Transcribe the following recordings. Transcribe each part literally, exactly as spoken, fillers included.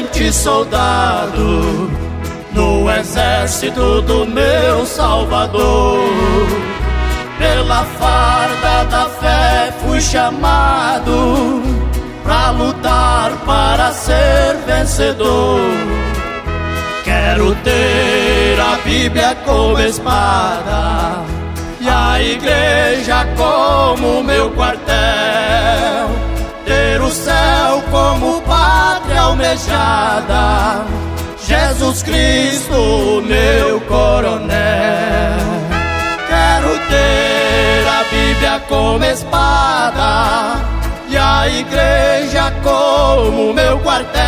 valente soldado no exército do meu Salvador. Pela farda da fé fui chamado pra lutar, para ser vencedor. Quero ter a Bíblia como espada e a igreja como meu quartel, ter o céu como pátria almejada, Jesus Cristo, meu coronel. Quero ter a Bíblia como espada e a igreja como meu quartel,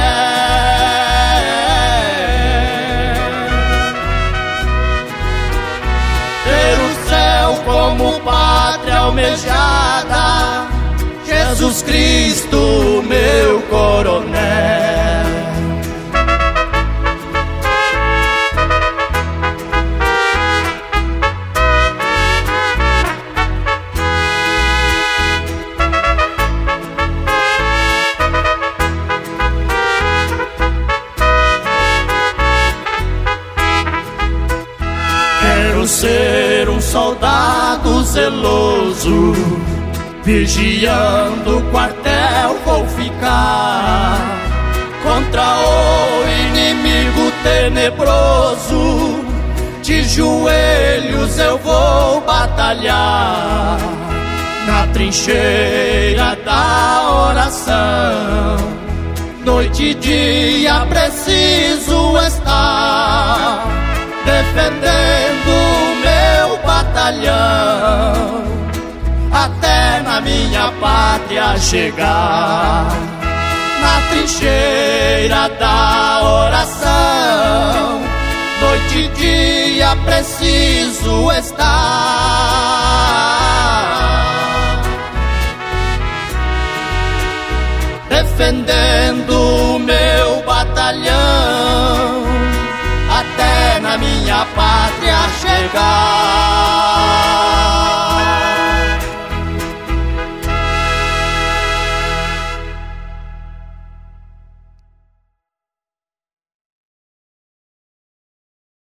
ter o céu como pátria almejada, Jesus Cristo, meu coronel. Quero ser um soldado zeloso, vigiando o quartel vou ficar, contra o inimigo tenebroso, de joelhos eu vou batalhar. Na trincheira da oração, noite e dia preciso estar, defendendo o meu batalhão, até na minha pátria chegar. Na trincheira da oração, noite e dia preciso estar, defendendo o meu batalhão, até na minha pátria chegar.